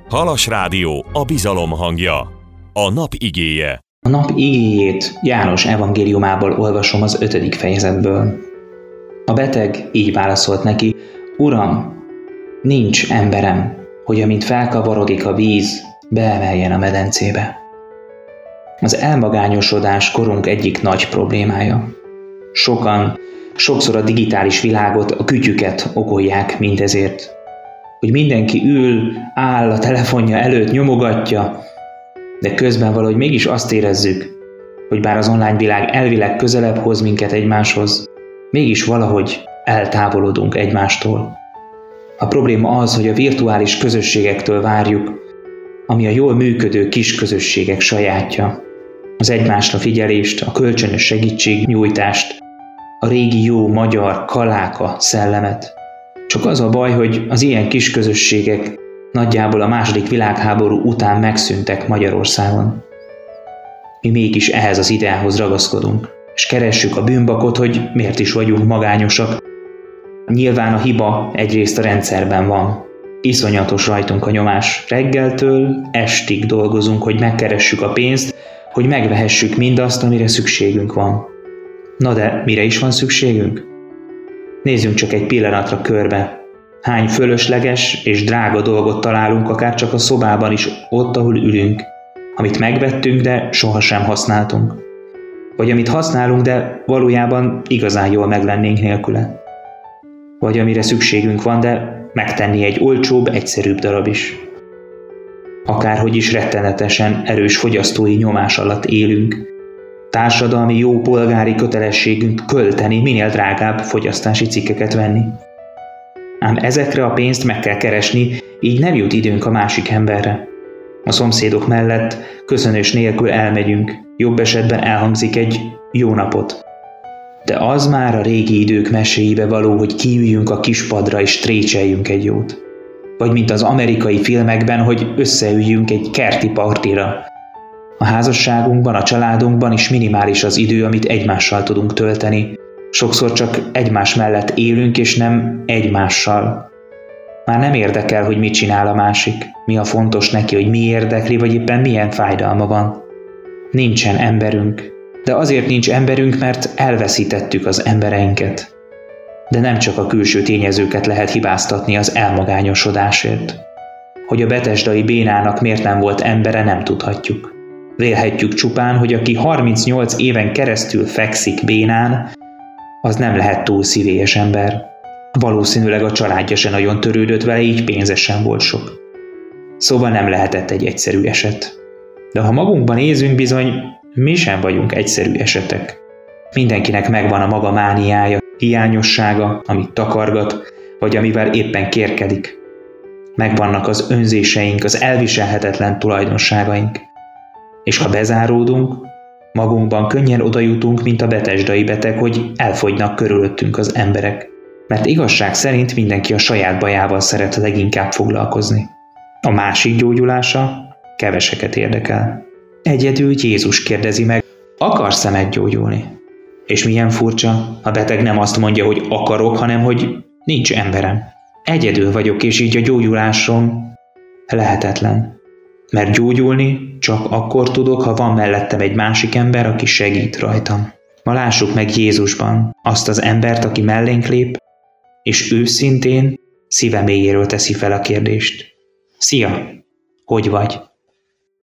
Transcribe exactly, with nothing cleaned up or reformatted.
Halas Rádió, a bizalom hangja. A nap igéje. A nap igéjét János evangéliumából olvasom az ötödik fejezetből. A beteg így válaszolt neki: Uram, nincs emberem, hogy amint felkavarodik a víz, beemeljen a medencébe. Az elmagányosodás korunk egyik nagy problémája. Sokan, sokszor a digitális világot, a kütyüket okolják mindezért. Hogy mindenki ül, áll a telefonja előtt, nyomogatja, de közben valahogy mégis azt érezzük, hogy bár az online világ elvileg közelebb hoz minket egymáshoz, mégis valahogy eltávolodunk egymástól. A probléma az, hogy a virtuális közösségektől várjuk, ami a jól működő kis közösségek sajátja. Az egymásra figyelést, a kölcsönös segítségnyújtást, a régi jó magyar kaláka szellemet. Csak az a baj, hogy az ilyen kis közösségek nagyjából a második világháború után megszűntek Magyarországon. Mi mégis ehhez az ideához ragaszkodunk, és keressük a bűnbakot, hogy miért is vagyunk magányosak. Nyilván a hiba egyrészt a rendszerben van. Iszonyatos rajtunk a nyomás. Reggeltől estig dolgozunk, hogy megkeressük a pénzt, hogy megvehessük mindazt, amire szükségünk van. Na de mire is van szükségünk? Nézzünk csak egy pillanatra körbe. Hány fölösleges és drága dolgot találunk akár csak a szobában is, ott, ahol ülünk, amit megvettünk, de sohasem használtunk. Vagy amit használunk, de valójában igazán jól meglennénk nélküle. Vagy amire szükségünk van, de megtenni egy olcsóbb, egyszerűbb darab is. Akárhogy is rettenetesen erős fogyasztói nyomás alatt élünk. Társadalmi jó polgári kötelességünk költeni, minél drágább fogyasztási cikkeket venni. Ám ezekre a pénzt meg kell keresni, így nem jut időnk a másik emberre. A szomszédok mellett köszönés nélkül elmegyünk, jobb esetben elhangzik egy jó napot. De az már a régi idők meséibe való, hogy kiüljünk a kispadra és trécseljünk egy jót. Vagy mint az amerikai filmekben, hogy összeüljünk egy kerti partira. A házasságunkban, a családunkban is minimális az idő, amit egymással tudunk tölteni. Sokszor csak egymás mellett élünk, és nem egymással. Már nem érdekel, hogy mit csinál a másik, mi a fontos neki, hogy mi érdekli, vagy éppen milyen fájdalma van. Nincsen emberünk. De azért nincs emberünk, mert elveszítettük az embereinket. De nem csak a külső tényezőket lehet hibáztatni az elmagányosodásért. Hogy a betesdai Bénának miért nem volt embere, nem tudhatjuk. Vélhetjük csupán, hogy aki harmincnyolc éven keresztül fekszik bénán, az nem lehet túl szívélyes ember. Valószínűleg a családja se nagyon törődött vele, így pénze sem volt sok. Szóval nem lehetett egy egyszerű eset. De ha magunkban nézünk, bizony mi sem vagyunk egyszerű esetek. Mindenkinek megvan a maga mániája, hiányossága, amit takargat, vagy amivel éppen kérkedik. Megvannak az önzéseink, az elviselhetetlen tulajdonságaink. És ha bezáródunk, magunkban könnyen odajutunk, mint a betesdai beteg, hogy elfogynak körülöttünk az emberek. Mert igazság szerint mindenki a saját bajával szeret leginkább foglalkozni. A másik gyógyulása keveseket érdekel. Egyedül Jézus kérdezi meg, akarsz-e meggyógyulni? És milyen furcsa, a beteg nem azt mondja, hogy akarok, hanem hogy nincs emberem. Egyedül vagyok, és így a gyógyulásom lehetetlen. Mert gyógyulni csak akkor tudok, ha van mellettem egy másik ember, aki segít rajtam. Ma lássuk meg Jézusban azt az embert, aki mellénk lép, és őszintén szíve mélyéről teszi fel a kérdést. Szia! Hogy vagy?